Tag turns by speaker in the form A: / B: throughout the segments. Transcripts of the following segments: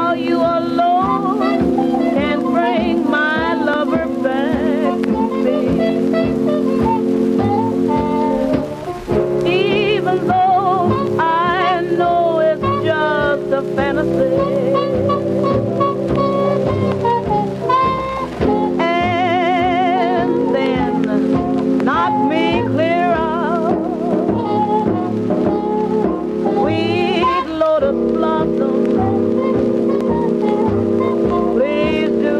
A: you alone can bring my lover back to me. Even though I know it's just a fantasy. And then knock me clear out. Sweet lotus blossom, please do.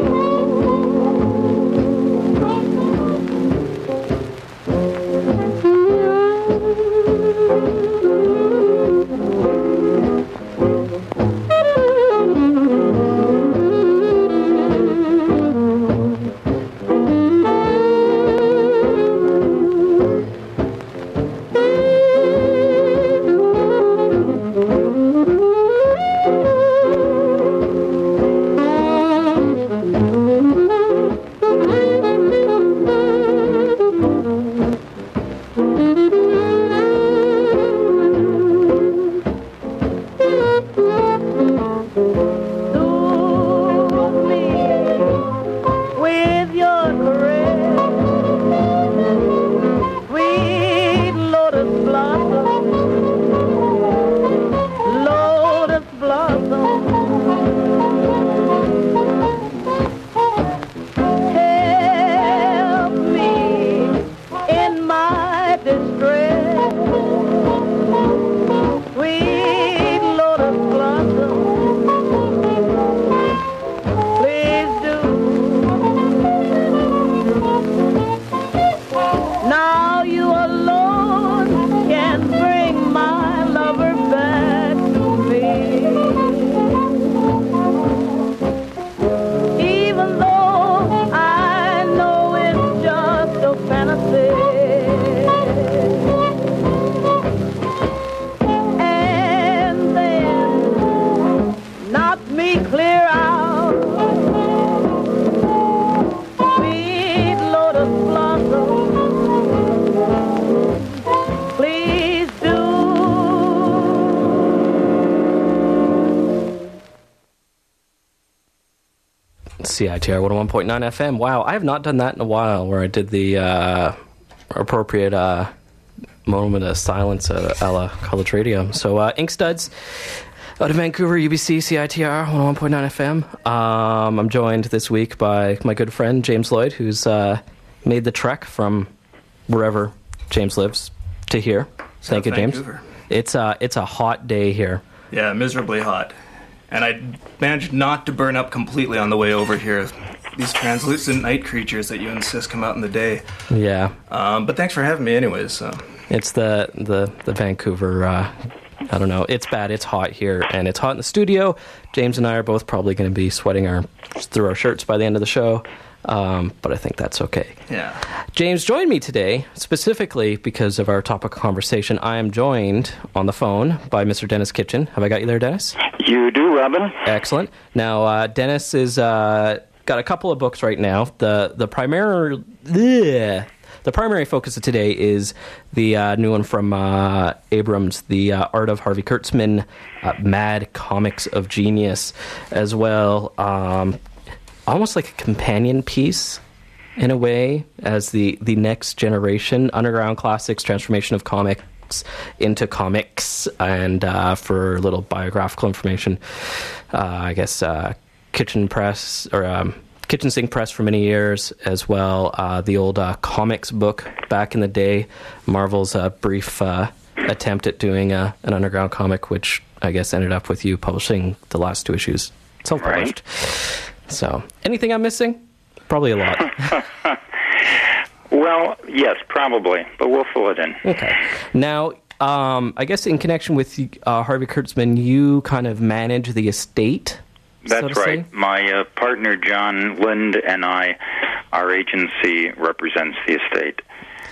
B: CITR 101.9 FM. Wow, I have not done that in a while, where I did the appropriate moment of silence a la college radio. So, Ink Studs out of Vancouver, UBC, CITR 101.9 FM. I'm joined this week by my good friend, James Lloyd, who's made the trek from wherever James lives to here. Thank you, James.
C: Vancouver.
B: It's a hot day here.
C: Yeah, miserably hot. And I managed not to burn up completely on the way over here. These translucent night creatures that you insist come out in the day.
B: Yeah.
C: But thanks for having me anyways. So.
B: It's the Vancouver, I don't know. It's bad. It's hot here, and it's hot in the studio. James and I are both probably going to be sweating through our shirts by the end of the show. But I think that's okay.
C: Yeah.
B: James joined me today, specifically because of our topic of conversation. I am joined on the phone by Mr. Dennis Kitchen. Have I got you there, Dennis?
D: You do, Robin.
B: Excellent. Now, Dennis is got a couple of books right now. The primary focus of today is the new one from Abrams, The Art of Harvey Kurtzman, Mad Comics of Genius, as well. Almost like a companion piece, in a way, as the next generation, underground classics, transformation of comics into comics, and for a little biographical information, I guess Kitchen Press, or Kitchen Sink Press for many years, as well, the old comics book back in the day, Marvel's brief attempt at doing an underground comic, which I guess ended up with you publishing the last two issues self-published. Right. So, anything I'm missing? Probably a lot.
D: Well, yes, probably, but we'll fill it in.
B: Okay. Now, I guess in connection with Harvey Kurtzman, you kind of manage the estate.
D: That's
B: so
D: right.
B: Say?
D: My partner, John Lind, and I, our agency represents the estate.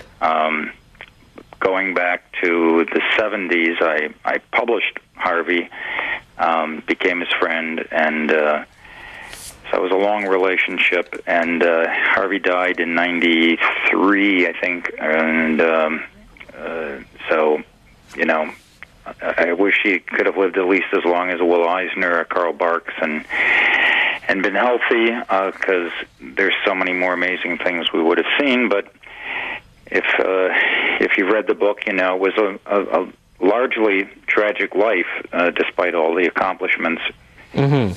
D: Going back to the 70s, I published Harvey, became his friend, and so it was a long relationship, and Harvey died in 93, I think, and so, you know, I wish he could have lived at least as long as Will Eisner or Karl Barks and been healthy, because there's so many more amazing things we would have seen. But if you've read the book, you know, it was a largely tragic life, despite all the accomplishments.
B: Mm-hmm.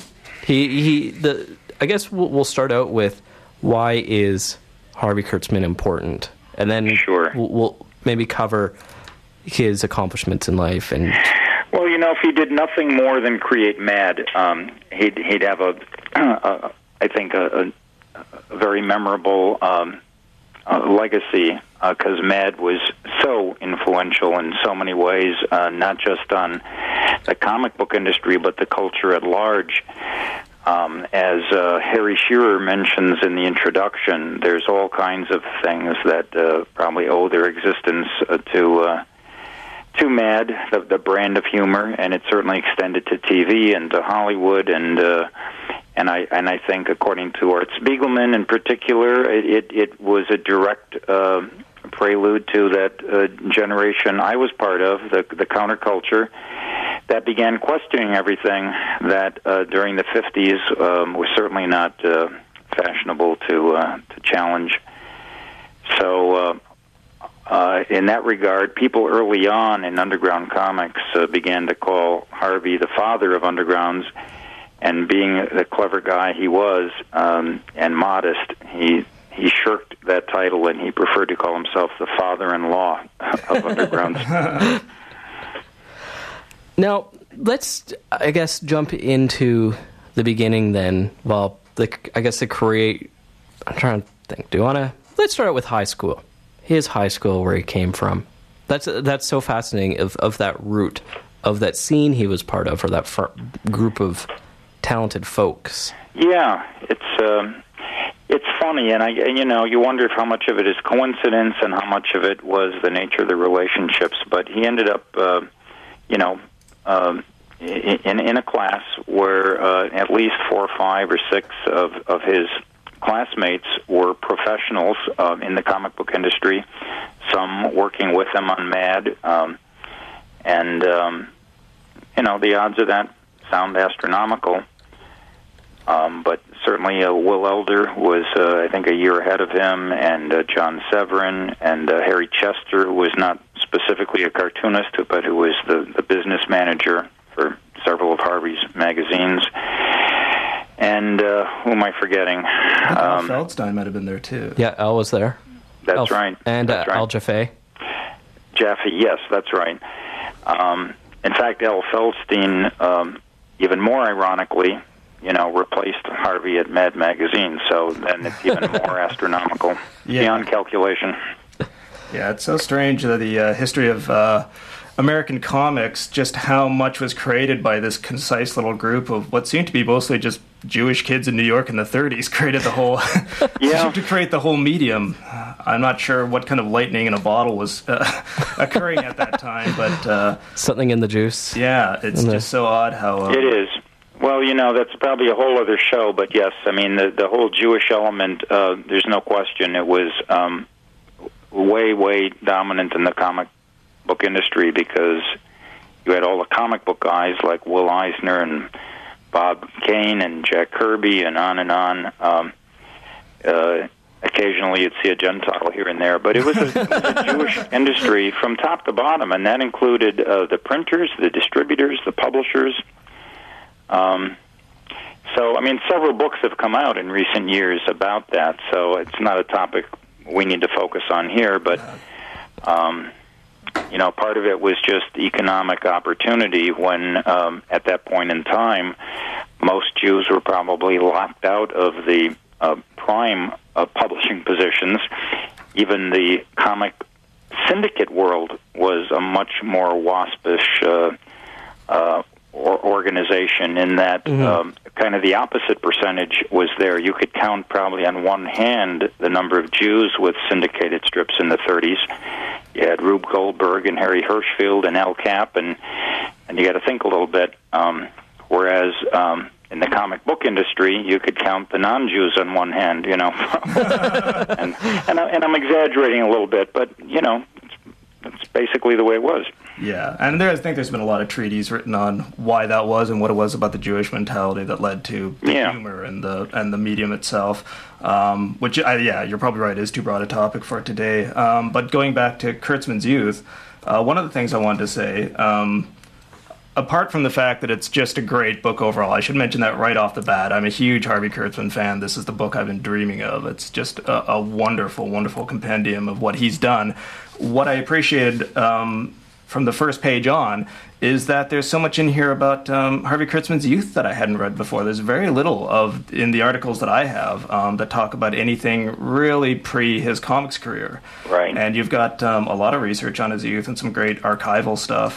B: I guess we'll start out with, why is Harvey Kurtzman important? And then
D: Sure.
B: we'll maybe cover his accomplishments in life. And
D: Well, you know, if he did nothing more than create Mad, he'd have I think a very memorable legacy, because Mad was so influential in so many ways, not just on the comic book industry, but the culture at large. As Harry Shearer mentions in the introduction, there's all kinds of things that probably owe their existence to Mad, the brand of humor, and it certainly extended to TV and to Hollywood, and I think, according to Art Spiegelman in particular, it was a direct prelude to that generation I was part of, the counterculture, that began questioning everything that during the 50s was certainly not fashionable to challenge. So in that regard, people early on in underground comics began to call Harvey the father of undergrounds, and being the clever guy he was, and modest, he shirked that title, and he preferred to call himself the father-in-law of undergrounds.
B: now, let's, I guess, jump into the beginning then. Well, I'm trying to think. Let's start out with high school. His high school, where he came from. That's so fascinating, of that root, of that scene he was part of, or that group of talented folks.
D: Yeah, it's funny, and you wonder if how much of it is coincidence and how much of it was the nature of the relationships. But he ended up, in a class where at least 4 or 5 or 6 of his classmates were professionals in the comic book industry, some working with him on Mad, and the odds of that sound astronomical. But certainly Will Elder was, I think, a year ahead of him, and John Severin, and Harry Chester, who was not specifically a cartoonist, but who was the business manager for several of Harvey's magazines. And who am I forgetting?
C: Al Feldstein might have been there, too.
B: Yeah, Al was there.
D: That's right.
B: And
D: that's right.
B: Al Jaffe.
D: Jaffe, yes, that's right. In fact, Al Feldstein, even more ironically, replaced Harvey at Mad Magazine, so then it's even more astronomical, beyond calculation.
C: Yeah, it's so strange that the history of American comics, just how much was created by this concise little group of what seemed to be mostly just Jewish kids in New York in the 30s, created the whole, to create the whole medium. I'm not sure what kind of lightning in a bottle was occurring at that time, but...
B: something in the juice.
C: Yeah, it's just so odd how...
D: it is. Well, that's probably a whole other show, but yes, I mean, the whole Jewish element, there's no question, it was way, way dominant in the comic book industry, because you had all the comic book guys like Will Eisner and Bob Kane and Jack Kirby and on and on. Occasionally you'd see a Gentile here and there, but it was a Jewish industry from top to bottom, and that included the printers, the distributors, the publishers. So, I mean, several books have come out in recent years about that, so it's not a topic we need to focus on here, but, part of it was just economic opportunity when, at that point in time, most Jews were probably locked out of the prime publishing positions. Even the comic syndicate world was a much more waspish organization, in that kind of the opposite percentage was there. You could count probably on one hand the number of Jews with syndicated strips in the 30s. You had Rube Goldberg and Harry Hirschfield and Al Cap, and you got to think a little bit. Whereas in the comic book industry, you could count the non-Jews on one hand, and I'm exaggerating a little bit, but it's basically the way it was.
C: Yeah, and I think there's been a lot of treatises written on why that was and what it was about the Jewish mentality that led to the humor and the medium itself. Which, you're probably right, is too broad a topic for today. But going back to Kurtzman's Youth, one of the things I wanted to say, apart from the fact that it's just a great book overall, I should mention that right off the bat. I'm a huge Harvey Kurtzman fan. This is the book I've been dreaming of. It's just a wonderful, wonderful compendium of what he's done. What I appreciated from the first page on is that there's so much in here about Harvey Kurtzman's youth that I hadn't read before. There's very little in the articles that I have that talk about anything really pre his comics career.
D: Right.
C: And you've got a lot of research on his youth and some great archival stuff.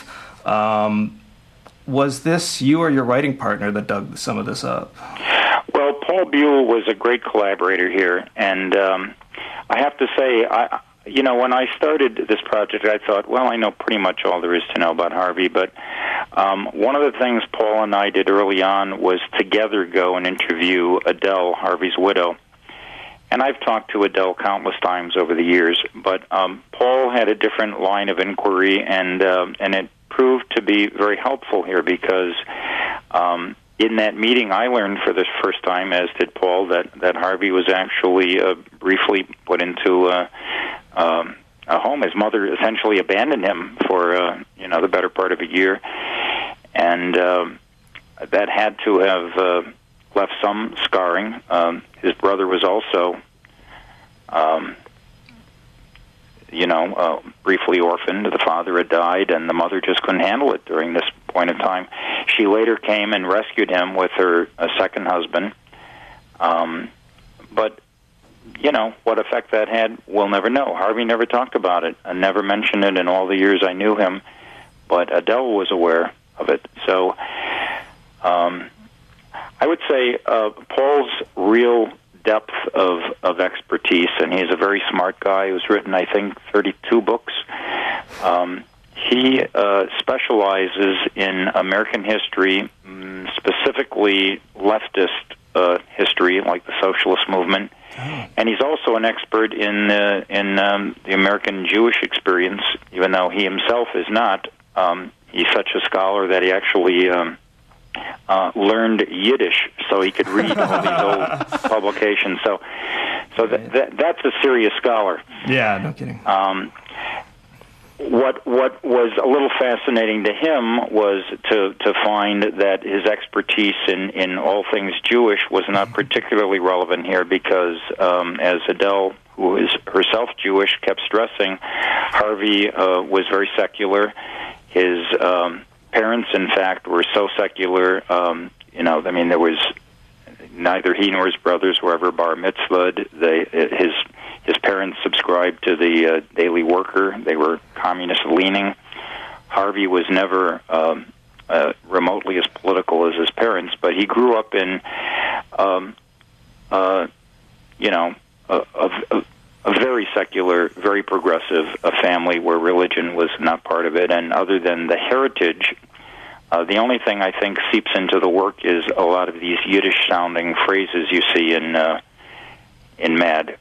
C: Was this you or your writing partner that dug some of this up?
D: Well, Paul Buell was a great collaborator here, and I have to say, when I started this project, I thought, well, I know pretty much all there is to know about Harvey, but one of the things Paul and I did early on was together go and interview Adele, Harvey's widow. And I've talked to Adele countless times over the years, but Paul had a different line of inquiry, and it proved to be very helpful here because in that meeting I learned for the first time, as did Paul, that Harvey was actually briefly put into a home. His mother essentially abandoned him for the better part of a year, and that had to have left some scarring. His brother was also briefly orphaned. The father had died, and the mother just couldn't handle it during this point in time. She later came and rescued him with her second husband. But what effect that had, we'll never know. Harvey never talked about it and never mentioned it in all the years I knew him, but Adele was aware of it. So I would say Paul's real depth of expertise, and he's a very smart guy who's written, I think, 32 books. He specializes in American history, specifically leftist history, like the socialist movement. And he's also an expert in the American Jewish experience, even though he himself is not. He's such a scholar that he actually learned Yiddish so he could read all these old publications. So that's a serious scholar.
C: Yeah, no kidding.
D: What was a little fascinating to him was to find that his expertise in all things Jewish was not particularly relevant here because, as Adele, who is herself Jewish, kept stressing, Harvey was very secular. His parents, in fact, were so secular, there was neither he nor his brothers were ever bar mitzvahed. His parents subscribed to the Daily Worker. They were communist-leaning. Harvey was never remotely as political as his parents, but he grew up in, a very secular, very progressive family where religion was not part of it. And other than the heritage, the only thing I think seeps into the work is a lot of these Yiddish-sounding phrases you see in Mad.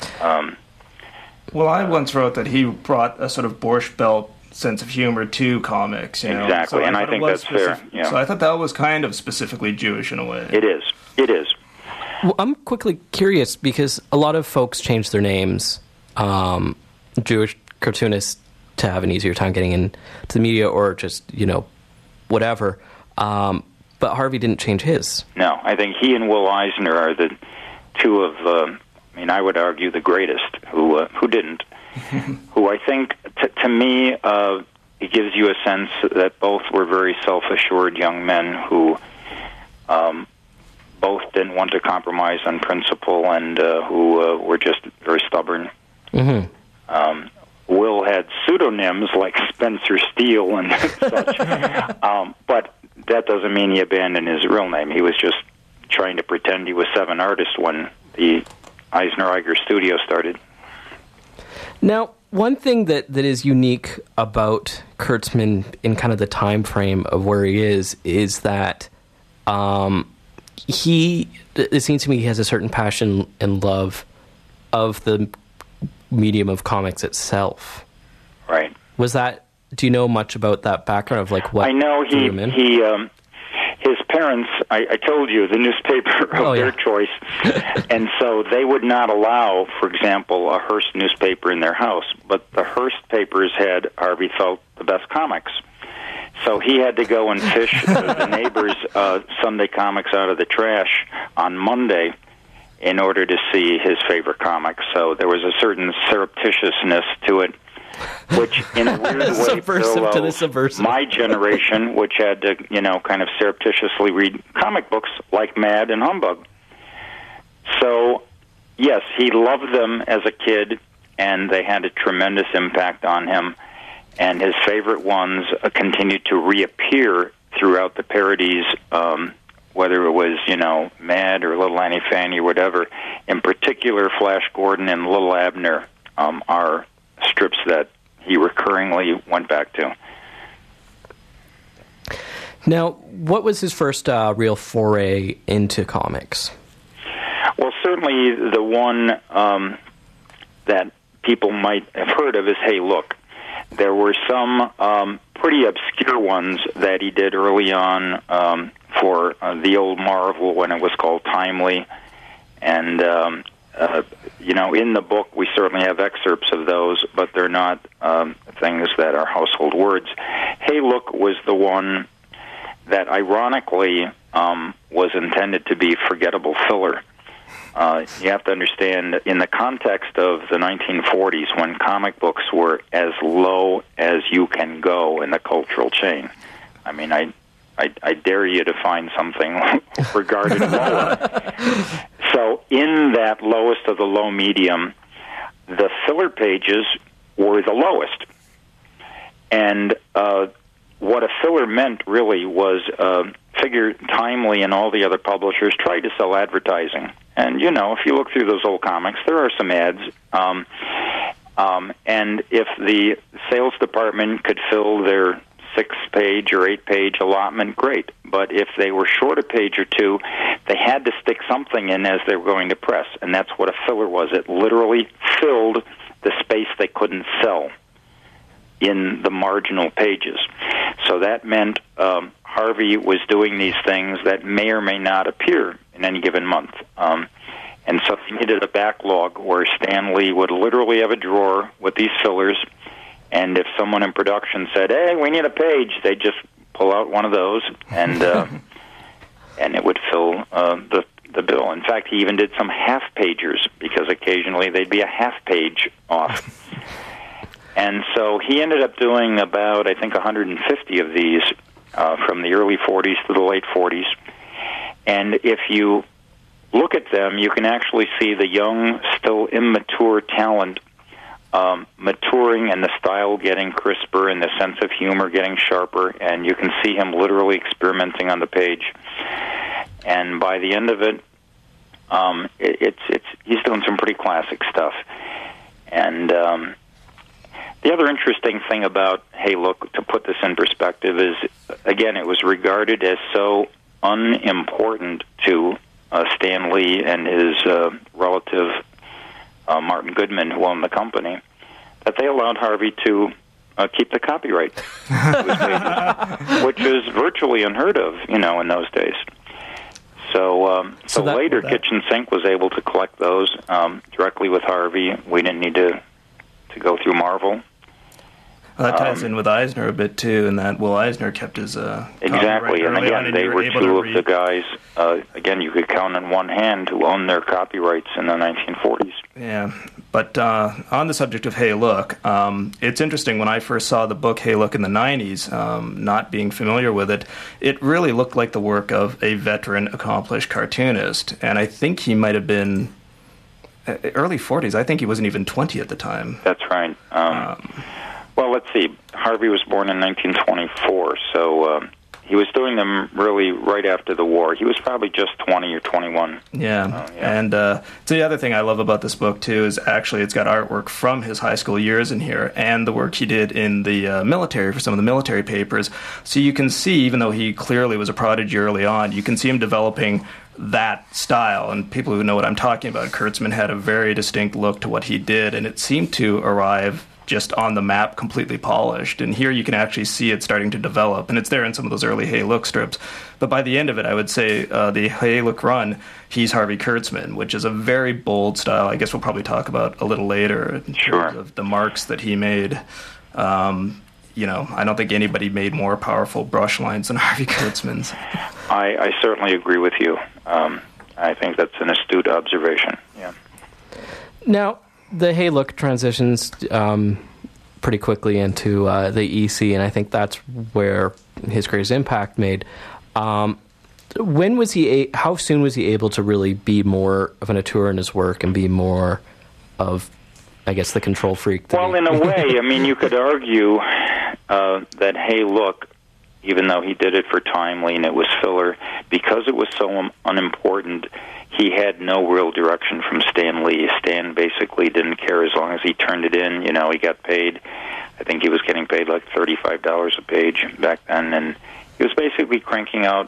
C: Well, I once wrote that he brought a sort of Borscht Belt sense of humor to comics.
D: Exactly,
C: so
D: and I think that's fair. Yeah.
C: So I thought that was kind of specifically Jewish in a way.
D: It is.
B: Well, I'm quickly curious because a lot of folks change their names, Jewish cartoonists, to have an easier time getting into the media or just, whatever. But Harvey didn't change his.
D: No, I think he and Will Eisner are the two of, I would argue, the greatest who didn't. Who I think, to me, it gives you a sense that both were very self-assured young men who both didn't want to compromise on principle and who were just very stubborn.
B: Mm-hmm.
D: Will had pseudonyms like Spencer Steele and such, but that doesn't mean he abandoned his real name. He was just trying to pretend he was Seven Artists when the Eisner-Iger studio started.
B: Now, one thing that is unique about Kurtzman in kind of the time frame of where he is that it seems to me he has a certain passion and love of the medium of comics itself.
D: Right.
B: Was that Do you know much about that background of like what
D: I know
B: drew him in?
D: His parents, I told you, the newspaper of their choice, and so they would not allow, for example, a Hearst newspaper in their house, but the Hearst papers had, Harvey felt, the best comics. So he had to go and fish the neighbors' Sunday comics out of the trash on Monday in order to see his favorite comics. So there was a certain surreptitiousness to it, which in a weird way
B: Subversive to the subversive.
D: my generation, which had to, kind of surreptitiously read comic books like Mad and Humbug. So, yes, he loved them as a kid, and they had a tremendous impact on him. And his favorite ones continued to reappear throughout the parodies, whether it was, Mad or Little Annie Fanny or whatever. In particular, Flash Gordon and Little Abner are strips that he recurringly went back to.
B: Now, what was his first real foray into comics?
D: Well, certainly the one that people might have heard of is Hey Look. There were some pretty obscure ones that he did early on for the old Marvel when it was called Timely. And, in the book we certainly have excerpts of those, but they're not things that are household words. Hey Look was the one that ironically was intended to be forgettable filler. You have to understand, in the context of the 1940s, when comic books were as low as you can go in the cultural chain. I mean, I dare you to find something regarded lower. So in that lowest of the low medium, the filler pages were the lowest. And what a filler meant really was figure Timely and all the other publishers tried to sell advertising. And, if you look through those old comics, there are some ads. And if the sales department could fill their 6-page or 8-page allotment, great. But if they were short a page or two, they had to stick something in as they were going to press. And that's what a filler was. It literally filled the space they couldn't sell in the marginal pages. So that meant Harvey was doing these things that may or may not appear in any given month. And so he needed a backlog where Stan Lee would literally have a drawer with these fillers, and if someone in production said, hey, we need a page, they'd just pull out one of those, and and it would fill the bill. In fact, he even did some half-pagers, because occasionally they'd be a half-page off. And so he ended up doing about, I think, 150 of these from the early 40s to the late 40s. And if you look at them, you can actually see the young, still immature talent maturing, and the style getting crisper, and the sense of humor getting sharper, and you can see him literally experimenting on the page. And by the end of it, he's doing some pretty classic stuff. And the other interesting thing about Hey Look, to put this in perspective, is, again, it was regarded as so unimportant to Stan Lee and his relative Martin Goodman, who owned the company, that they allowed Harvey to keep the copyright, which was virtually unheard of, in those days. So later, Kitchen Sink was able to collect those directly with Harvey. We didn't need to go through Marvel.
C: Well, that ties in with Eisner a bit, too, in that Will Eisner kept his
D: exactly, and again, they were two of the guys, again, you could count on one hand, who owned their copyrights in the 1940s.
C: Yeah, but on the subject of Hey Look, it's interesting, when I first saw the book Hey Look in the 90s, not being familiar with it, it really looked like the work of a veteran, accomplished cartoonist, and I think he might have been early 40s. I think he wasn't even 20 at the time.
D: That's right. Well, let's see. Harvey was born in 1924, so he was doing them really right after the war. He was probably just 20 or 21.
C: Yeah. And so the other thing I love about this book, too, is actually it's got artwork from his high school years in here, and the work he did in the military for some of the military papers. So you can see, even though he clearly was a prodigy early on, you can see him developing that style. And people who know what I'm talking about, Kurtzman had a very distinct look to what he did, and it seemed to arrive just on the map, completely polished. And here you can actually see it starting to develop, and it's there in some of those early Hey Look strips. But by the end of it, I would say the Hey Look run, he's Harvey Kurtzman, which is a very bold style. I guess we'll probably talk about a little later in terms of the marks that he made. I don't think anybody made more powerful brush lines than Harvey Kurtzman's.
D: I certainly agree with you. I think that's an astute observation. Yeah.
B: Now, the Hey Look transitions pretty quickly into the EC, and I think that's where his greatest impact made. When was he? How soon was he able to really be more of an auteur in his work and be more of, I guess, the control freak?
D: Well, in a way, I mean, you could argue that Hey Look, even though he did it for Timely and it was filler, because it was so unimportant, he had no real direction from Stan Lee. Stan basically didn't care as long as he turned it in. He got paid. I think he was getting paid like $35 a page back then, and he was basically cranking out,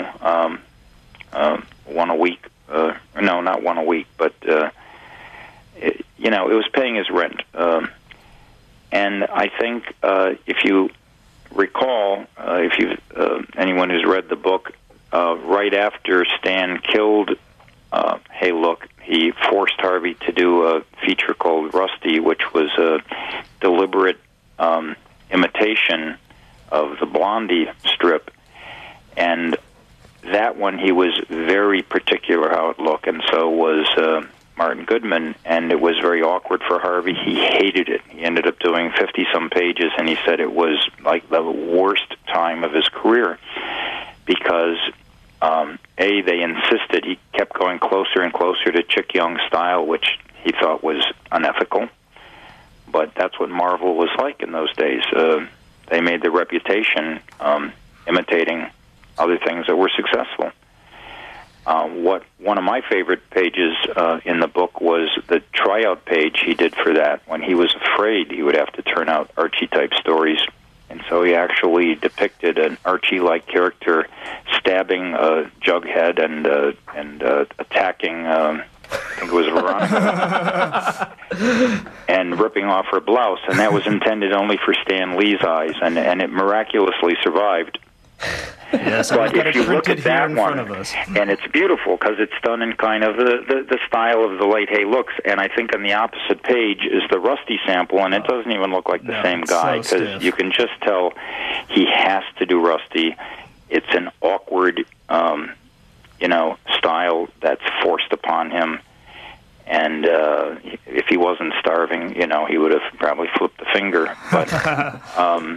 D: one a week. No, not one a week, but it was paying his rent. And I think if you recall, anyone who's read the book, right after Stan killed Hey Look, he forced Harvey to do a feature called Rusty, which was a deliberate imitation of the Blondie strip. And that one, he was very particular how it looked, and so was Martin Goodman, and it was very awkward for Harvey. He hated it. He ended up doing 50-some pages, and he said it was like the worst time of his career because, they insisted. He kept going closer and closer to Chick Young's style, which he thought was unethical. But that's what Marvel was like in those days. They made their reputation imitating other things that were successful. One of my favorite pages in the book was the tryout page he did for that, when he was afraid he would have to turn out Archie-type stories. And so he actually depicted an Archie-like character stabbing Jughead and attacking, I think it was Veronica, and ripping off her blouse. And that was intended only for Stan Lee's eyes, and it miraculously survived.
C: Yes,
D: but if you look at that one, and it's beautiful because it's done in kind of the style of the late Hey Looks, and I think on the opposite page is the Rusty sample, and it doesn't even look like the same guy because you can just tell he has to do Rusty. It's an awkward, style that's forced upon him, and if he wasn't starving, he would have probably flipped the finger, but.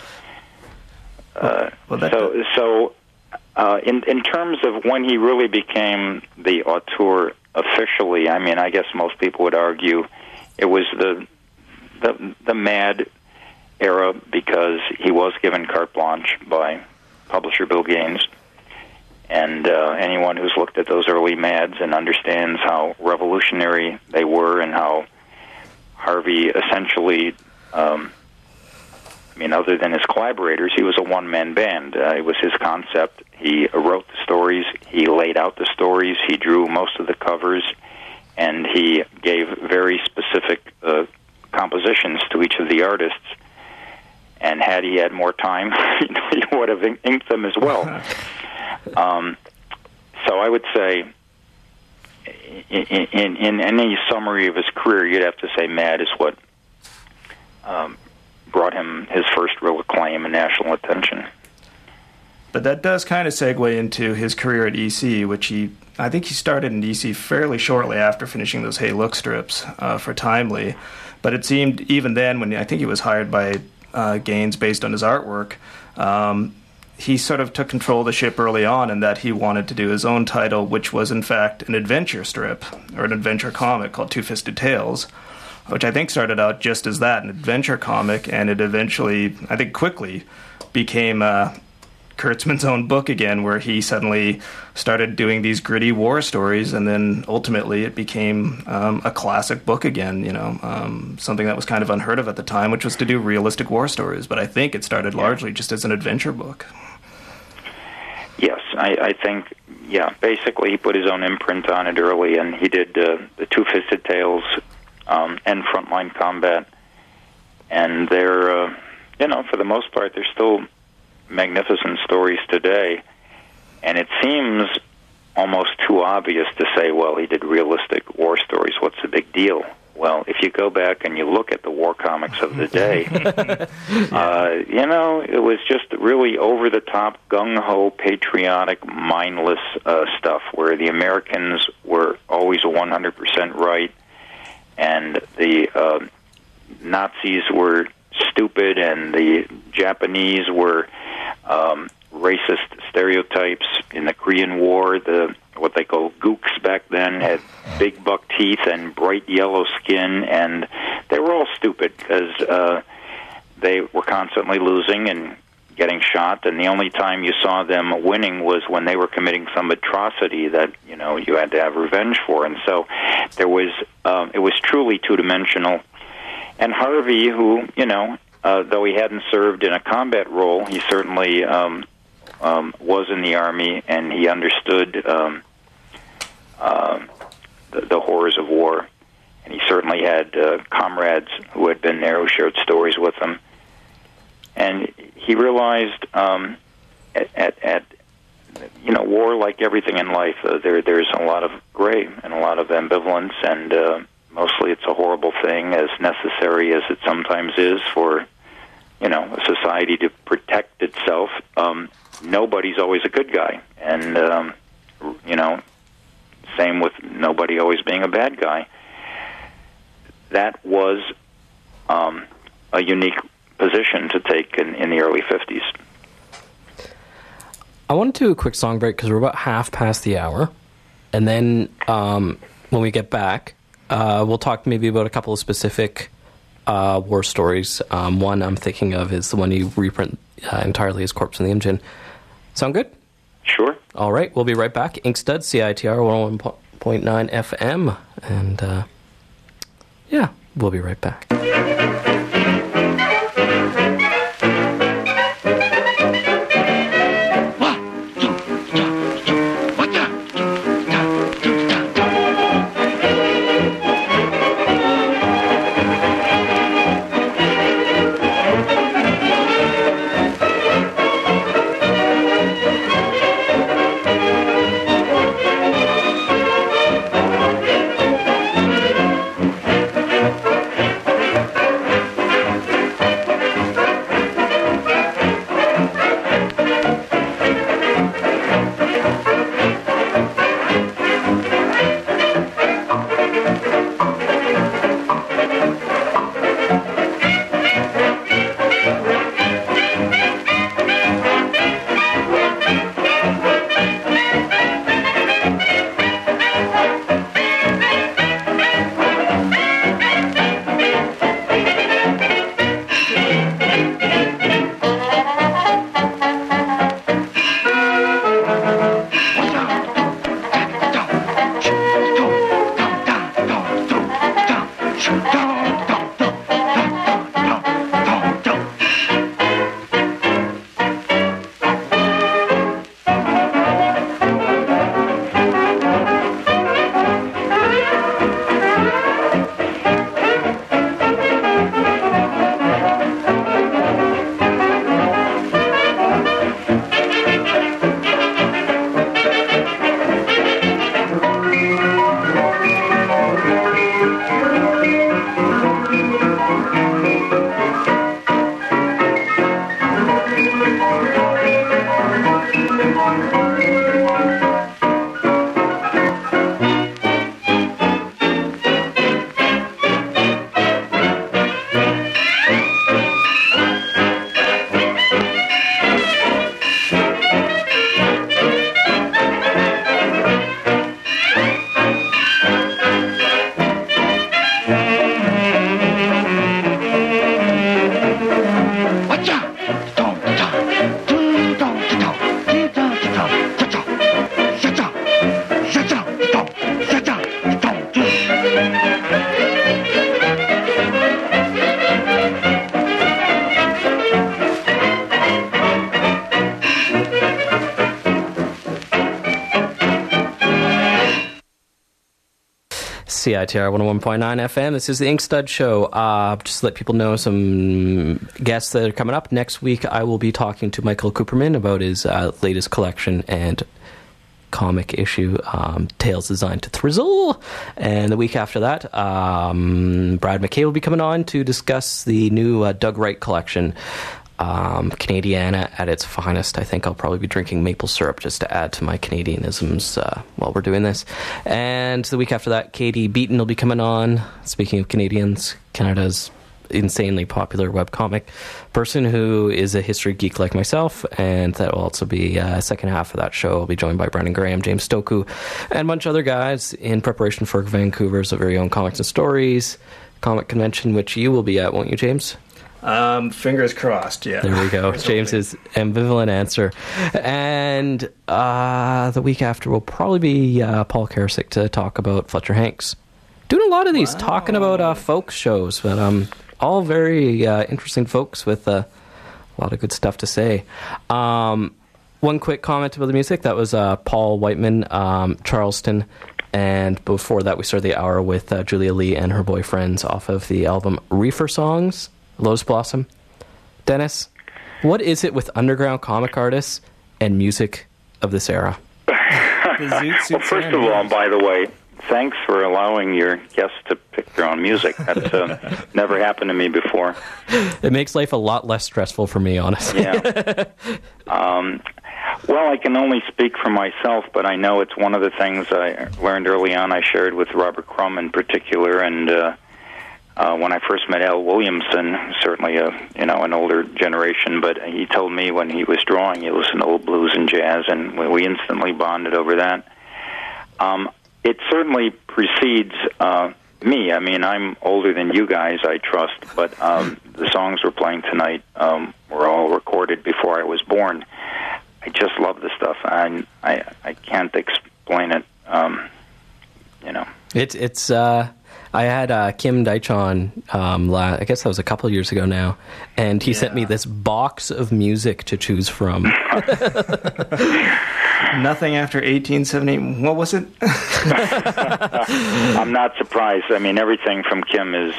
D: In terms of when he really became the auteur officially, I mean, I guess most people would argue it was the Mad era because he was given carte blanche by publisher Bill Gaines. And anyone who's looked at those early Mads and understands how revolutionary they were and how Harvey essentially... other than his collaborators, he was a one-man band. It was his concept. He wrote the stories. He laid out the stories. He drew most of the covers. And he gave very specific compositions to each of the artists. And had he had more time, he would have inked them as well. So I would say, in any summary of his career, you'd have to say Mad is what... brought him his first real acclaim and national attention.
C: But that does kind of segue into his career at EC, which I think he started in EC fairly shortly after finishing those Hey Look strips for Timely. But it seemed even then, when I think he was hired by Gaines based on his artwork, he sort of took control of the ship early on, in that he wanted to do his own title, which was in fact an adventure strip, or an adventure comic called Two-Fisted Tales, which I think started out just as that, an adventure comic, and it eventually, I think quickly, became Kurtzman's own book again, where he suddenly started doing these gritty war stories, and then ultimately it became a classic book again, something that was kind of unheard of at the time, which was to do realistic war stories. But I think it started largely just as an adventure book.
D: Yes, I think, basically he put his own imprint on it early, and he did the Two-Fisted Tales and Frontline Combat, and they're, for the most part, they're still magnificent stories today. And it seems almost too obvious to say, well, he did realistic war stories. What's the big deal? Well, if you go back and you look at the war comics of the day, it was just really over-the-top, gung-ho, patriotic, mindless stuff where the Americans were always 100% right, and the Nazis were stupid, and the Japanese were racist stereotypes. In the Korean War, what they call gooks back then had big buck teeth and bright yellow skin, and they were all stupid because they were constantly losing and getting shot, and the only time you saw them winning was when they were committing some atrocity that you had to have revenge for. And so there was it was truly two-dimensional. And Harvey, who though he hadn't served in a combat role, he certainly was in the Army, and he understood the horrors of war. And he certainly had comrades who had been there who shared stories with him. And he realized at war, like everything in life, there's a lot of gray and a lot of ambivalence, and mostly it's a horrible thing, as necessary as it sometimes is for a society to protect itself. Nobody's always a good guy, and same with nobody always being a bad guy. That was a unique position to take in the early 50s.
B: I want to do a quick song break because we're about half past the hour, and then when we get back, we'll talk maybe about a couple of specific war stories. One I'm thinking of is the one you reprint entirely as Corpse in the Engine. Sound good?
D: Sure.
B: All right, we'll be right back. Inkstuds, CITR 101.9 FM, and we'll be right back. CITR 101.9 FM. This is the Ink Stud Show. Just to let people know some guests that are coming up. Next week, I will be talking to Michael Cooperman about his latest collection and comic issue, Tales Designed to Thrizzle. And the week after that, Brad McKay will be coming on to discuss the new Doug Wright collection, Canadiana at its finest. I think I'll probably be drinking maple syrup just to add to my Canadianisms while we're doing this. And the week after that, Katie Beaton will be coming on. Speaking of Canadians, Canada's insanely popular webcomic person who is a history geek like myself, and that will also be second half of that show. I'll be joined by Brendan Graham, James Stoku, and a bunch of other guys in preparation for Vancouver's very own Comics and Stories comic convention, which you will be at, won't you, James?
C: Fingers crossed, yeah.
B: There we go. James's ambivalent answer. And the week after will probably be Paul Karasik to talk about Fletcher Hanks. Doing a lot of these, talking about folk shows, but all very interesting folks with a lot of good stuff to say. One quick comment about the music. That was Paul Whiteman, Charleston. And before that, we started the hour with Julia Lee and her boyfriends off of the album Reefer Songs, Lotus Blossom. Dennis, what is it with underground comic artists and music of this era?
D: Well, first of all, by the way, thanks for allowing your guests to pick their own music. That's never happened to me before.
B: It makes life a lot less stressful for me, honestly.
D: Yeah. Well, I can only speak for myself, but I know it's one of the things I learned early on. I shared with Robert Crumb in particular, and when I first met Al Williamson, certainly an older generation, but he told me when he was drawing, he listened to old blues and jazz, and we instantly bonded over that. It certainly precedes me. I mean, I'm older than you guys, I trust, but the songs we're playing tonight were all recorded before I was born. I just love the stuff, and I can't explain it.
B: It's I had Kim Deitch on, I guess that was a couple of years ago now, and he sent me this box of music to choose from.
C: Nothing after 1878. What was it?
D: I'm not surprised. I mean, everything from Kim is,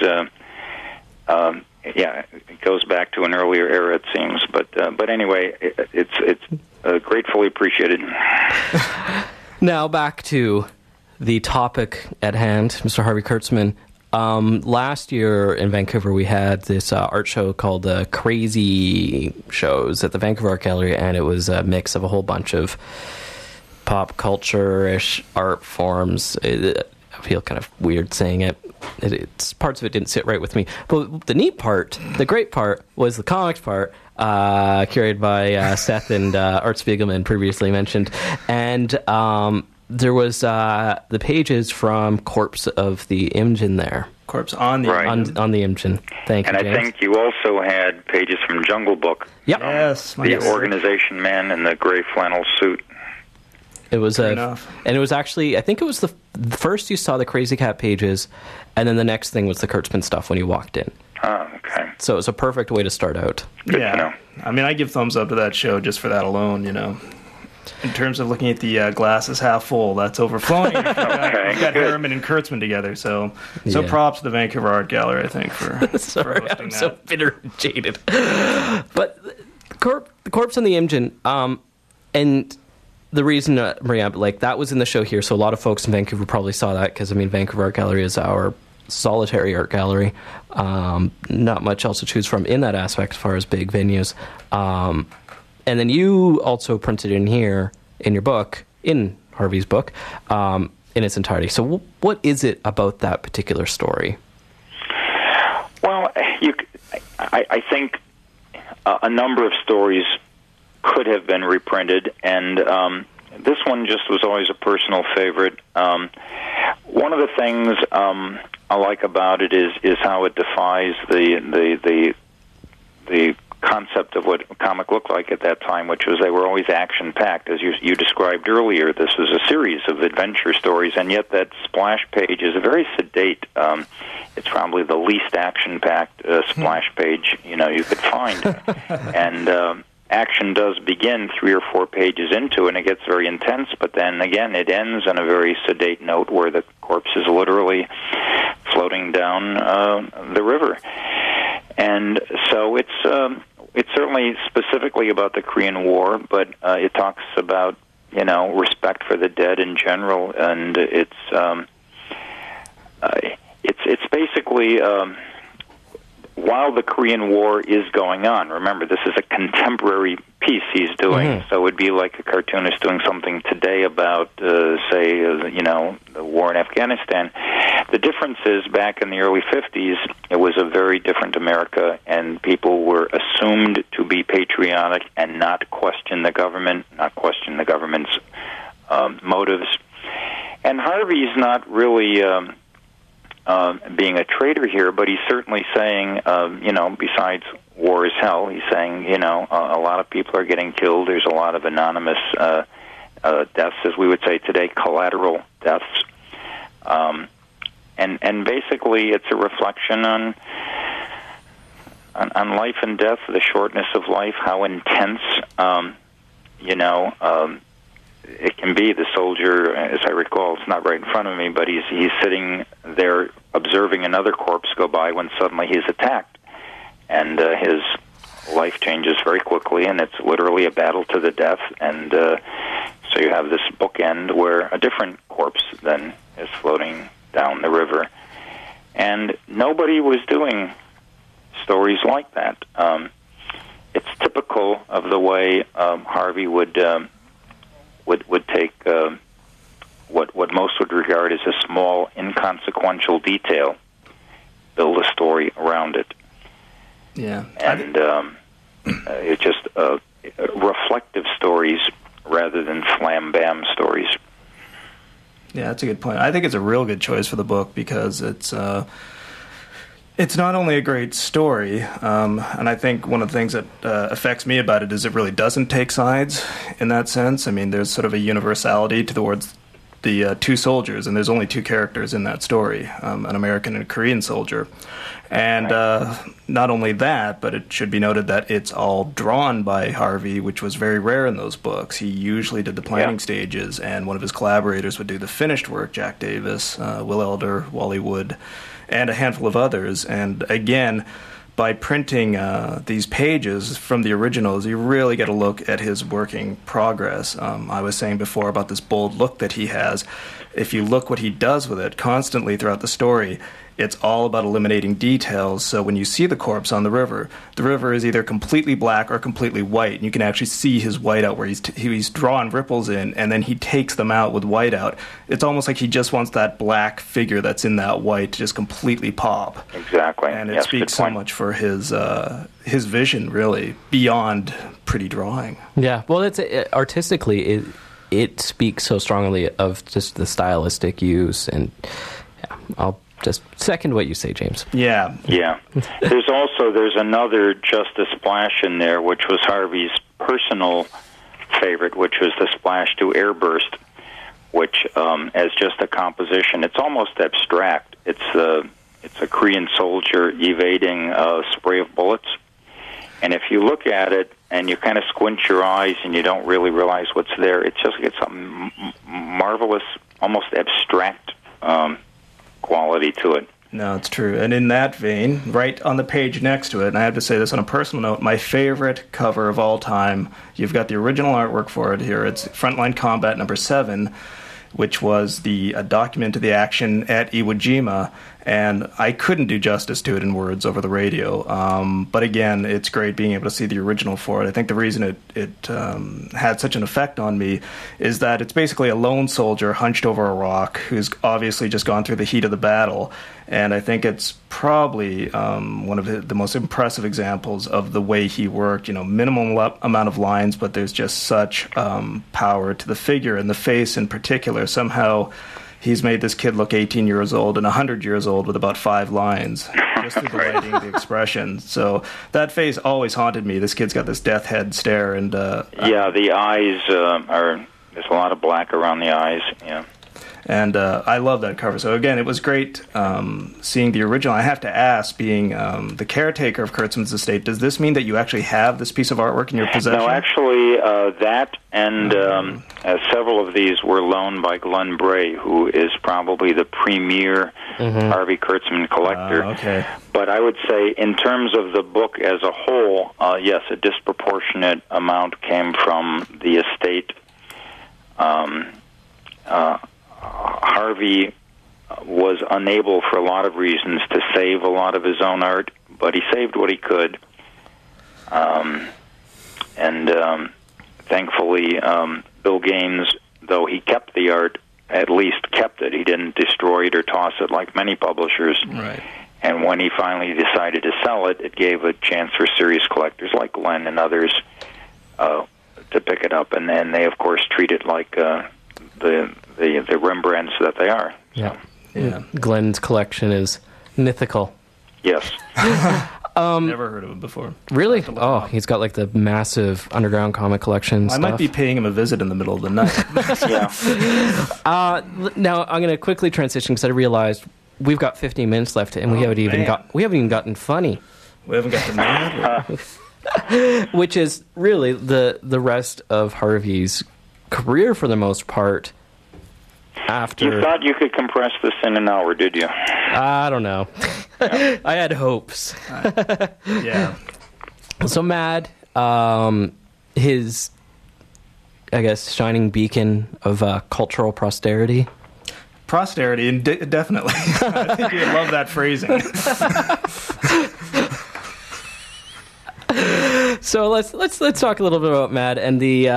D: it goes back to an earlier era, it seems. But anyway, it's gratefully appreciated.
B: Now back to the topic at hand, Mr. Harvey Kurtzman. Last year in Vancouver, we had this art show called Crazy Shows at the Vancouver Art Gallery, and it was a mix of a whole bunch of pop culture-ish art forms. I feel kind of weird saying it. It's parts of it didn't sit right with me. But the neat part, the great part, was the comics part, curated by Seth and Art Spiegelman, previously mentioned. And there was the pages from Corpse of the Imgen there.
C: Corpse on the
D: Imgen.
B: On the Imgen. Thank you,
D: And
B: James.
D: I think you also had pages from Jungle Book.
B: Yep.
C: Yes.
D: The organization man in the gray flannel suit.
B: It was
C: enough.
B: And it was actually, I think it was the first you saw the Crazy Cat pages, and then the next thing was the Kurtzman stuff when you walked in.
D: Oh, okay.
B: So it was a perfect way to start out.
D: Good to know.
C: I mean, I give thumbs up to that show just for that alone, In terms of looking at the glasses half full, that's overflowing. You've got Herman and Kurtzman together, so props to the Vancouver Art Gallery, I think, for
B: Sorry,
C: for hosting
B: I'm
C: that.
B: so bitter and jaded. But the Corpse on the Imgen, and the reason, Maria, that was in the show here, so a lot of folks in Vancouver probably saw that, because, Vancouver Art Gallery is our solitary art gallery. Not much else to choose from in that aspect as far as big venues. And then you also printed in here, in your book, in Harvey's book, in its entirety. So what is it about that particular story?
D: Well, I think a number of stories could have been reprinted, and this one just was always a personal favorite. One of the things I like about it is how it defies the concept of what a comic looked like at that time, which was they were always action-packed. As you described earlier, this was a series of adventure stories, and yet that splash page is a very sedate. It's probably the least action-packed splash page you could find, and action does begin 3 or 4 pages into it, and it gets very intense, but then again it ends on a very sedate note where the corpse corpse is literally floating down the river. And so it's certainly specifically about the Korean War, but it talks about, respect for the dead in general, and it's basically while the Korean War is going on. Remember, this is a contemporary piece he's doing, so it would be like a cartoonist doing something today about, the war in Afghanistan. The difference is, back in the early 50s, it was a very different America, and people were assumed to be patriotic and not question the government, not question the government's motives. And Harvey's not really being a traitor here, but he's certainly saying, besides war is hell, he's saying, a lot of people are getting killed. There's a lot of anonymous deaths, as we would say today, collateral deaths. And basically it's a reflection on life and death, the shortness of life, how intense, it can be. The soldier, as I recall, it's not right in front of me, but he's sitting there observing another corpse go by when suddenly he's attacked. And his life changes very quickly, and it's literally a battle to the death. And so you have this bookend where a different corpse then is floating down the river. And nobody was doing stories like that. It's typical of the way Harvey would take what most would regard as a small, inconsequential detail, build a story around it.
C: Yeah.
D: And it's just reflective stories rather than flam-bam stories.
C: Yeah, that's a good point. I think it's a real good choice for the book because it's not only a great story, and I think one of the things that affects me about it is it really doesn't take sides in that sense. I mean, there's sort of a universality towards the two soldiers, and there's only two characters in that story, an American and a Korean soldier. And not only that, but it should be noted that it's all drawn by Harvey, which was very rare in those books. He usually did the planning stages, and one of his collaborators would do the finished work, Jack Davis, Will Elder, Wally Wood, and a handful of others. And again, by printing these pages from the originals, you really get a look at his working progress. I was saying before about this bold look that he has. If you look what he does with it constantly throughout the story, it's all about eliminating details. So when you see the corpse on the river is either completely black or completely white. And you can actually see his whiteout where he's drawn ripples in, and then he takes them out with whiteout. It's almost like he just wants that black figure that's in that white to just completely pop.
D: Exactly.
C: And it speaks so much for his vision, really, beyond pretty drawing.
B: Yeah, well, artistically, it speaks so strongly of just the stylistic use, and I'll just second what you say, James.
C: Yeah.
D: There's another Just a Splash in there, which was Harvey's personal favorite, which was the splash to Airburst, which, as just a composition, it's almost abstract. It's a Korean soldier evading a spray of bullets. And if you look at it and you kind of squint your eyes and you don't really realize what's there, it's a marvelous, almost abstract quality to it.
C: No, it's true. And in that vein, right on the page next to it, and I have to say this on a personal note, my favorite cover of all time, you've got the original artwork for it here. It's Frontline Combat number 7, which was the document of the action at Iwo Jima, and I couldn't do justice to it in words over the radio. But again, it's great being able to see the original for it. I think the reason it had such an effect on me is that it's basically a lone soldier hunched over a rock who's obviously just gone through the heat of the battle. And I think it's probably one of the most impressive examples of the way he worked. Minimal amount of lines, but there's just such power to the figure and the face in particular. Somehow he's made this kid look 18 years old and 100 years old with about 5 lines, just through the lighting, the expression. So that face always haunted me. This kid's got this death head stare. And
D: the eyes there's a lot of black around the eyes, yeah.
C: And I love that cover. So again, it was great seeing the original. I have to ask, being the caretaker of Kurtzman's estate, does this mean that you actually have this piece of artwork in your possession?
D: No, actually, that and several of these were loaned by Glenn Bray, who is probably the premier Harvey Kurtzman collector.
C: Okay.
D: But I would say, in terms of the book as a whole, yes, a disproportionate amount came from the estate. Harvey was unable, for a lot of reasons, to save a lot of his own art, but he saved what he could. Thankfully, Bill Gaines, though he kept the art, at least kept it. He didn't destroy it or toss it like many publishers.
C: Right.
D: And when he finally decided to sell it, it gave a chance for serious collectors like Glenn and others to pick it up. And then they, of course, treat it like the Rembrandts that they are.
B: Yeah. Yeah. Glenn's collection is mythical.
D: Yes.
C: Never heard of him before.
B: Really? Oh, he's got like the massive underground comic collection
C: I
B: stuff.
C: might be paying him a visit in the middle of the night.
D: Yeah.
B: Now I'm going to quickly transition because I realized we've got 15 minutes left and we haven't even gotten funny.
C: We haven't got the mad.
B: Which is really the rest of Harvey's career for the most part. After
D: You thought you could compress this in an hour, did you?
B: I don't know. I had hopes.
C: Yeah.
B: So Mad, his, I guess, shining beacon of cultural posterity.
C: Posterity, and definitely. I think you'd love that phrasing.
B: So let's talk a little bit about Mad and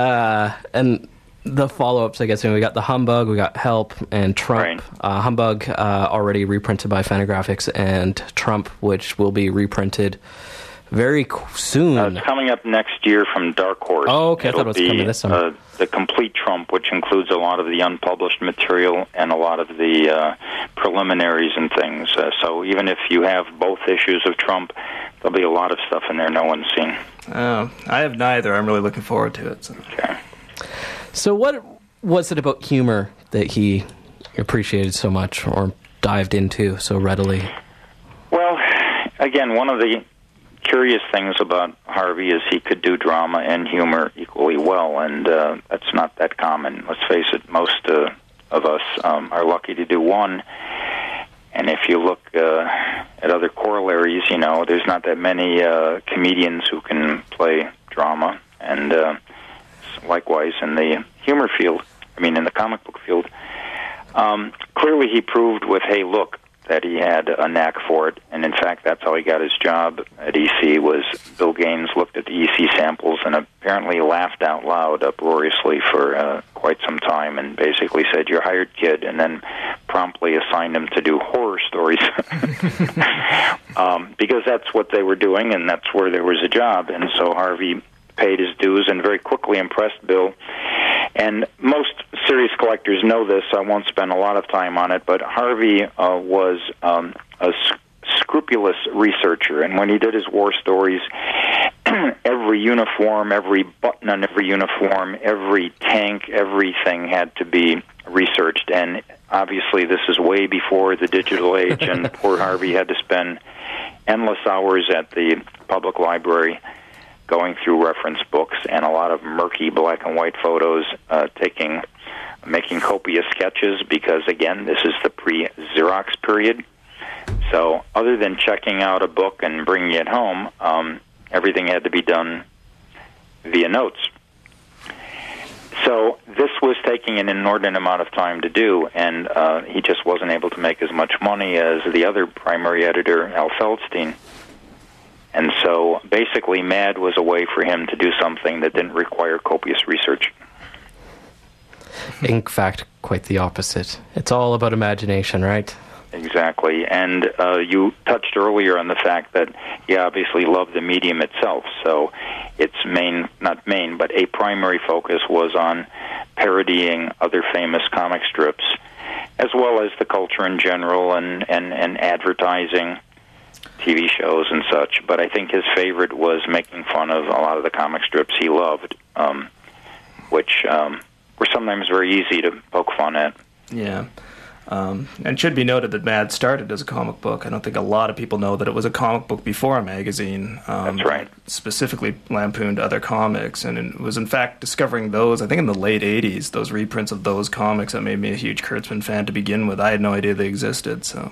B: the follow-ups, I guess. I mean, we got The Humbug, we got Help, and Trump.
D: Right.
B: Humbug already reprinted by Fantagraphics, and Trump, which will be reprinted very soon.
D: It's coming up next year from Dark Horse.
B: Oh, okay. I thought it was coming this summer.
D: The complete Trump, which includes a lot of the unpublished material and a lot of the preliminaries and things. So even if you have both issues of Trump, there'll be a lot of stuff in there no one's seen.
C: I have neither. I'm really looking forward to it. So.
D: Okay.
B: So what was it about humor that he appreciated so much or dived into so readily?
D: Well, again, one of the curious things about Harvey is he could do drama and humor equally well, and that's not that common. Let's face it, most of us are lucky to do one. And if you look at other corollaries, you know, there's not that many comedians who can play drama, and likewise in the humor field, in the comic book field. Clearly he proved with Hey Look that he had a knack for it, and in fact that's how he got his job at EC. Was Bill Gaines looked at the EC samples and apparently laughed out loud uproariously for quite some time and basically said, "You're hired, kid," and then promptly assigned him to do horror stories because that's what they were doing and that's where there was a job. And so Harvey paid his dues and very quickly impressed Bill. And most serious collectors know this. I won't spend a lot of time on it, but Harvey was a scrupulous researcher. And when he did his war stories, every uniform, every button on every uniform, every tank, everything had to be researched. And obviously this is way before the digital age, and poor Harvey had to spend endless hours at the public library going through reference books and a lot of murky black and white photos, making copious sketches because, again, this is the pre-Xerox period. So other than checking out a book and bringing it home, everything had to be done via notes. So this was taking an inordinate amount of time to do, and he just wasn't able to make as much money as the other primary editor, Al Feldstein. And so basically Mad was a way for him to do something that didn't require copious research.
B: In fact, quite the opposite. It's all about imagination, right?
D: Exactly. And you touched earlier on the fact that he obviously loved the medium itself. So its but a primary focus was on parodying other famous comic strips, as well as the culture in general and advertising, TV shows and such. But I think his favorite was making fun of a lot of the comic strips he loved, which were sometimes very easy to poke fun at.
C: Yeah. And it should be noted that Mad started as a comic book. I don't think a lot of people know that it was a comic book before a magazine.
D: That's right.
C: Specifically lampooned other comics, and it was in fact discovering those, I think in the late 80s, those reprints of those comics that made me a huge Kurtzman fan to begin with. I had no idea they existed, so...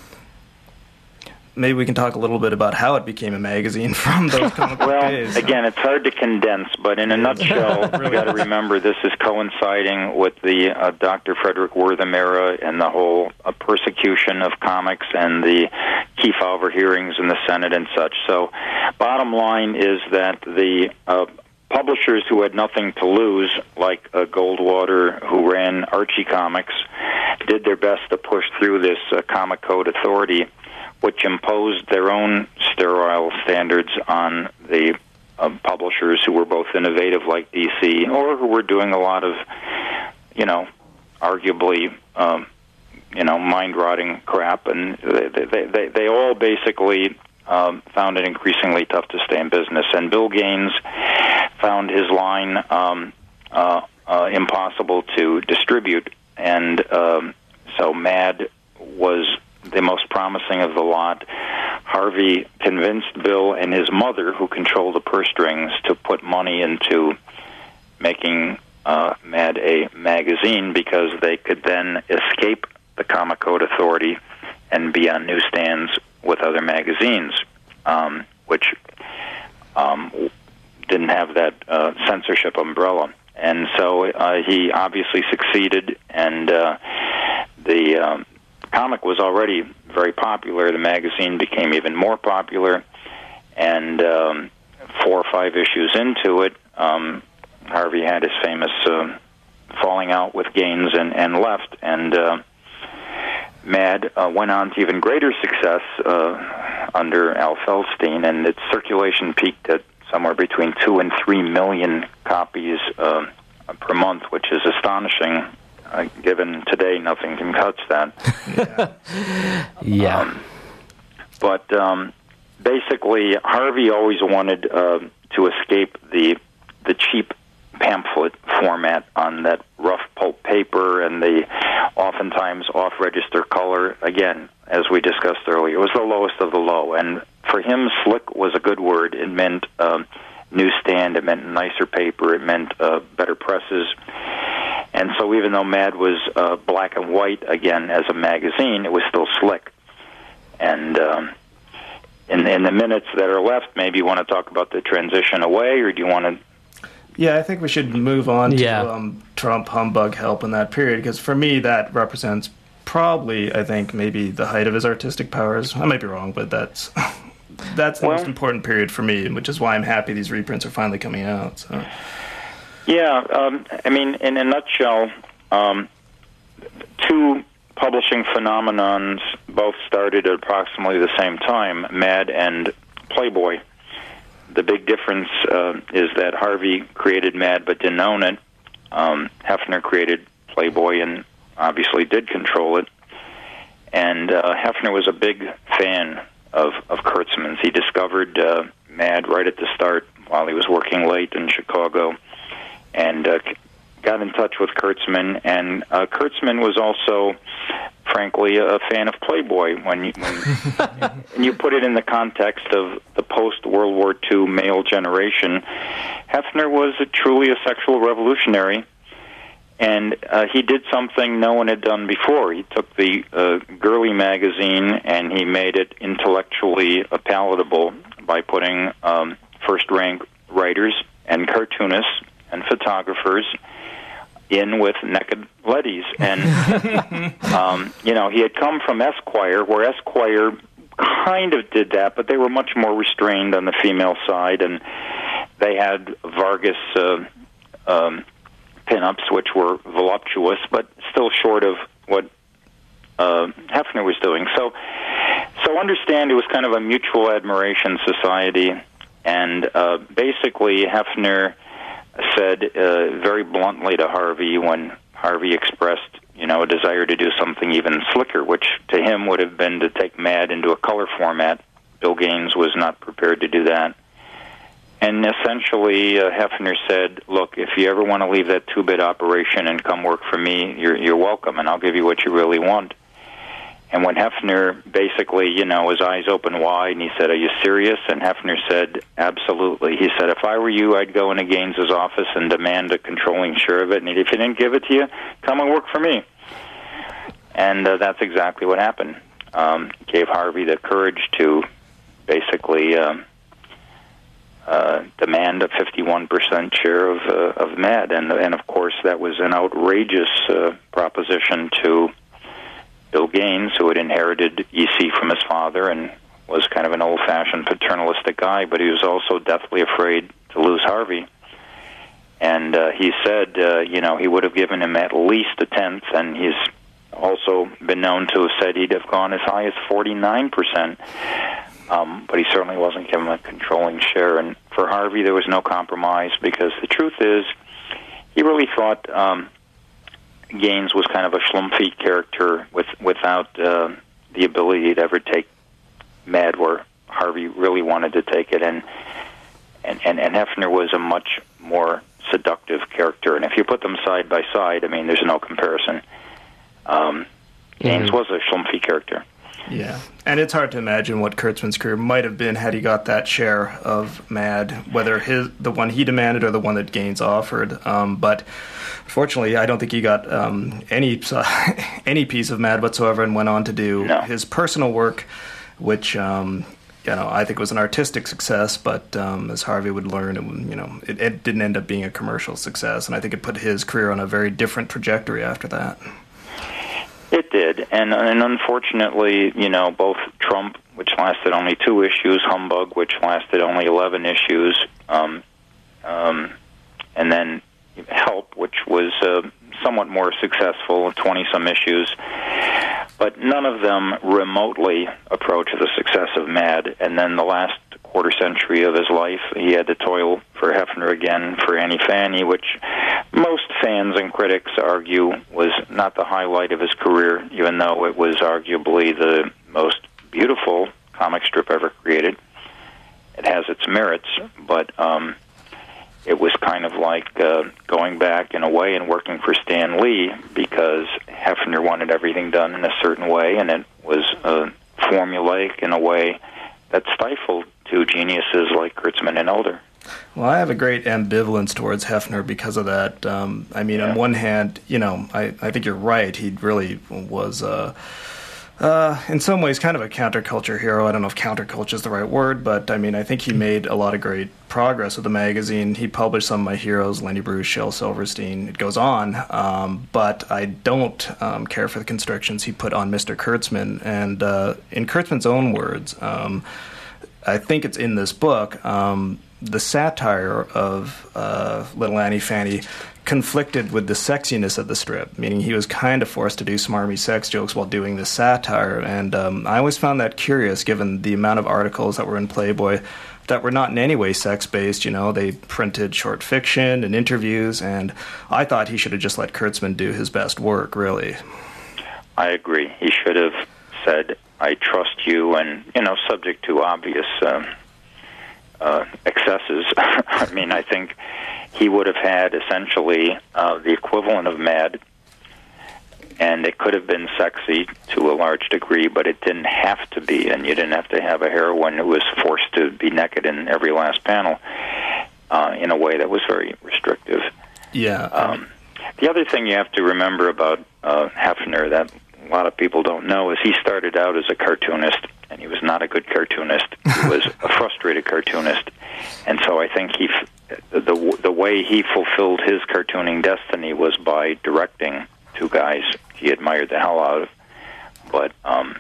C: Maybe we can talk a little bit about how it became a magazine from those comic book days.
D: Well, again, it's hard to condense, but in a nutshell, you got to remember this is coinciding with the Dr. Frederick Wortham era and the whole persecution of comics and the Kefauver hearings in the Senate and such. So, bottom line is that the publishers who had nothing to lose, like Goldwater, who ran Archie Comics, did their best to push through this Comic Code Authority, which imposed their own sterile standards on the publishers who were both innovative like DC or who were doing a lot of, arguably, mind-rotting crap. And they all basically found it increasingly tough to stay in business. And Bill Gaines found his line impossible to distribute. And so Mad was the most promising of the lot. Harvey convinced Bill and his mother, who controlled the purse strings, to put money into making Mad a magazine because they could then escape the Comic Code Authority and be on newsstands with other magazines, which didn't have that censorship umbrella. And so he obviously succeeded, and the comic was already very popular. The magazine became even more popular, and 4 or 5 issues into it, Harvey had his famous falling out with Gaines and left, and Mad went on to even greater success under Al Feldstein, and its circulation peaked at somewhere between 2 and 3 million copies per month, which is astonishing. Given today, nothing can touch that.
B: Yeah.
D: But basically, Harvey always wanted to escape the cheap pamphlet format on that rough pulp paper and the oftentimes off-register color. Again, as we discussed earlier, it was the lowest of the low. And for him, slick was a good word. It meant newsstand. It meant nicer paper. It meant better presses. And so even though Mad was black and white, again, as a magazine, it was still slick. And in the minutes that are left, maybe you want to talk about the transition away, or do you want to...
C: Yeah, I think we should move on to Trump humbug help in that period, because for me that represents probably, I think, maybe the height of his artistic powers. I might be wrong, but that's the most important period for me, which is why I'm happy these reprints are finally coming out. So.
D: Yeah, I mean, in a nutshell, 2 publishing phenomenons both started at approximately the same time, Mad and Playboy. The big difference is that Harvey created Mad but didn't own it. Hefner created Playboy and obviously did control it. And Hefner was a big fan of Kurtzman's. He discovered Mad right at the start while he was working late in Chicago, and got in touch with Kurtzman. And Kurtzman was also, frankly, a fan of Playboy. When and you put it in the context of the post-World War II male generation, Hefner was truly a sexual revolutionary, and he did something no one had done before. He took the girly magazine and he made it intellectually palatable by putting first-rank writers and cartoonists and photographers in with naked ladies. And, he had come from Esquire, where Esquire kind of did that, but they were much more restrained on the female side, and they had Vargas pinups, which were voluptuous, but still short of what Hefner was doing. So understand it was kind of a mutual admiration society, and basically Hefner said very bluntly to Harvey when Harvey expressed, a desire to do something even slicker, which to him would have been to take Mad into a color format. Bill Gaines was not prepared to do that. And essentially, Hefner said, look, if you ever want to leave that two-bit operation and come work for me, you're welcome, and I'll give you what you really want. And when Hefner basically, his eyes opened wide, and he said, are you serious? And Hefner said, absolutely. He said, if I were you, I'd go into Gaines's office and demand a controlling share of it, and if he didn't give it to you, come and work for me. And that's exactly what happened. Gave Harvey the courage to basically demand a 51% share of MAD, and of course that was an outrageous proposition to Bill Gaines, who had inherited EC from his father and was kind of an old-fashioned paternalistic guy, but he was also deathly afraid to lose Harvey. And he said, he would have given him at least a tenth, and he's also been known to have said he'd have gone as high as 49%. But he certainly wasn't given a controlling share. And for Harvey, there was no compromise, because the truth is, he really thought Gaines was kind of a schlumpy character without the ability to ever take MAD where Harvey really wanted to take it. And Hefner was a much more seductive character. And if you put them side by side, I mean, there's no comparison. Gaines was a schlumpy character.
C: Yeah, and it's hard to imagine what Kurtzman's career might have been had he got that share of MAD, whether the one he demanded or the one that Gaines offered. But fortunately, I don't think he got any piece of MAD whatsoever, and went on to do his personal work, which I think was an artistic success. But as Harvey would learn, it didn't end up being a commercial success, and I think it put his career on a very different trajectory after that.
D: It did, and unfortunately, both Trump, which lasted only 2 issues, Humbug, which lasted only 11 issues, and then Help, which was somewhat more successful, 20-some issues, but none of them remotely approach the success of MAD. And then the last quarter century of his life, he had to toil for Hefner again for Annie Fanny, which most fans and critics argue was not the highlight of his career, even though it was arguably the most beautiful comic strip ever created. It has its merits, but it was kind of like going back in a way and working for Stan Lee, because Hefner wanted everything done in a certain way, and it was formulaic in a way that stifled to geniuses like Kurtzman and Elder.
C: Well, I have a great ambivalence towards Hefner because of that. On one hand, I think you're right. He really was, in some ways, kind of a counterculture hero. I don't know if counterculture is the right word, but I think he made a lot of great progress with the magazine. He published some of my heroes, Lenny Bruce, Shel Silverstein. It goes on, but I don't care for the constrictions he put on Mr. Kurtzman. And in Kurtzman's own words, I think it's in this book, the satire of Little Annie Fanny conflicted with the sexiness of the strip, meaning he was kind of forced to do smarmy sex jokes while doing this satire. And I always found that curious, given the amount of articles that were in Playboy that were not in any way sex-based. They printed short fiction and interviews, and I thought he should have just let Kurtzman do his best work, really. I
D: agree. He should have said, I trust you, and, subject to obvious excesses. I think he would have had essentially the equivalent of MAD, and it could have been sexy to a large degree, but it didn't have to be, and you didn't have to have a heroine who was forced to be naked in every last panel in a way that was very restrictive.
C: Yeah.
D: The other thing you have to remember about Hefner that a lot of people don't know is he started out as a cartoonist, and he was not a good cartoonist. He was a frustrated cartoonist, and so I think the way he fulfilled his cartooning destiny was by directing 2 guys he admired the hell out of, but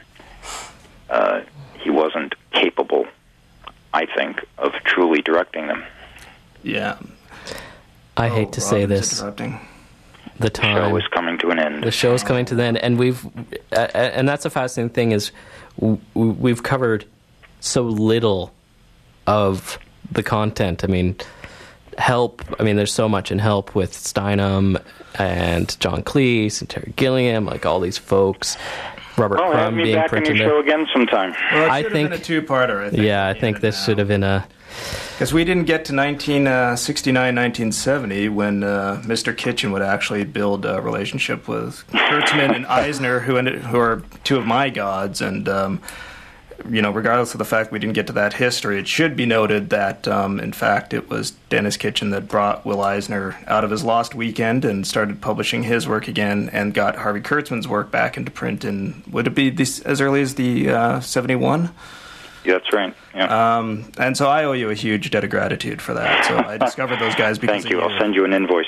D: he wasn't capable, I think, of truly directing them.
C: Yeah.
B: I hate to say this. The
D: show is coming to an end.
B: The show is coming to an end, and and that's a fascinating thing is we've covered so little of the content. Help. There's so much in Help with Steinem and John Cleese and Terry Gilliam, like all these folks. Robert Crumb being
D: back
B: printed
D: in your show again sometime.
C: Well, it should have been a 2-parter. I think.
B: Yeah, I think this should have been a
C: Because we didn't get to 1969, 1970 when Mr. Kitchen would actually build a relationship with Kurtzman and Eisner, who are two of my gods. And, regardless of the fact we didn't get to that history, it should be noted that, in fact, it was Dennis Kitchen that brought Will Eisner out of his lost weekend and started publishing his work again and got Harvey Kurtzman's work back into print in, would it be as early as the 71?
D: Yeah, that's right. Yeah.
C: And so I owe you a huge debt of gratitude for that. So I discovered those guys because
D: Thank you.
C: of
D: I'll send you an invoice.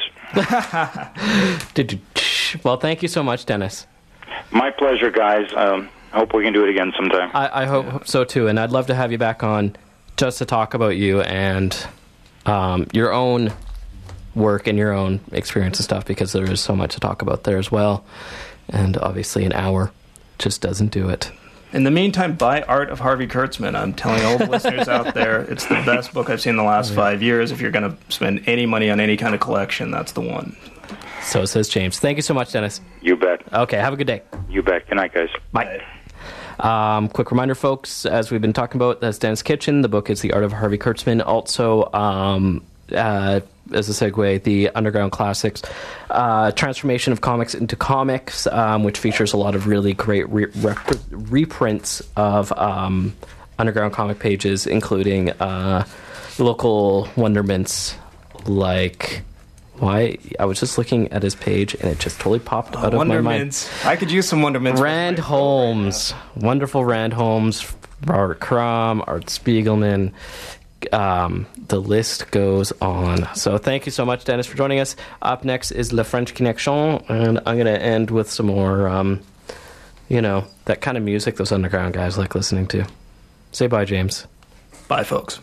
B: Well, thank you so much, Dennis.
D: My pleasure, guys. I hope we can do it again sometime.
B: I hope so, too. And I'd love to have you back on just to talk about you and your own work and your own experience and stuff, because there is so much to talk about there as well. And obviously an hour just doesn't do it.
C: In the meantime, buy Art of Harvey Kurtzman. I'm telling all the listeners out there, it's the best book I've seen in the last 5 years. If you're going to spend any money on any kind of collection, that's the one.
B: So says James. Thank you so much, Dennis.
D: You bet.
B: Okay, have a good day.
D: You bet. Good night, guys.
B: Bye. Quick reminder, folks, as we've been talking about, that's Dennis Kitchen. The book is The Art of Harvey Kurtzman. Also, as a segue, the Underground Classics, Transformation of Comics into Comics, which features a lot of really great reprints of underground comic pages, including local wonderments like... Why? I was just looking at his page, and it just totally popped out of my mind.
C: I could use some Wondermints.
B: Rand Holmes. Wonderful Rand Holmes, Robert Crumb, Art Spiegelman. The list goes on. So thank you so much, Dennis, for joining us. Up next is Le French Connection, and I'm going to end with some more, that kind of music those underground guys like listening to. Say bye, James.
C: Bye, folks.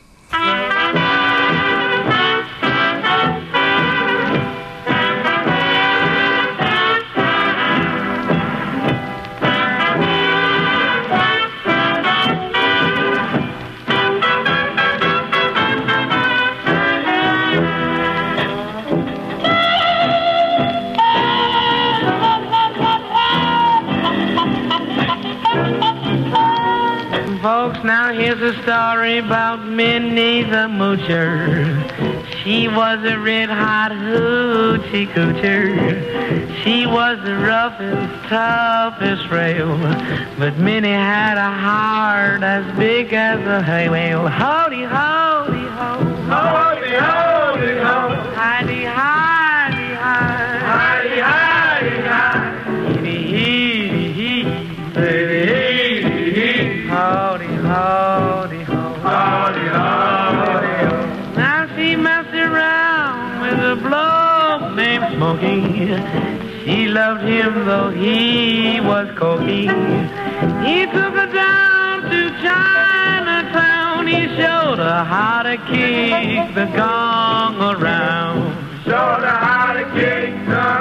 A: Folks, now here's a story about Minnie the Moocher. She was a red-hot hoochie coocher. She was the roughest, toughest rail, but Minnie had a heart as big as a hay whale. Howdy, howdy, ho. Howdy, howdy, ho. Hidey, hidey, hi. Hidey, hidey, hi. Hee, hee, hee. Howdy, howdy, ho. Howdy, howdy, ho. Now she messed around with a bloke named Smokey. She loved him though he was cocky. He took her down to Chinatown. He showed her how to kick the gong around. Showed her how to kick the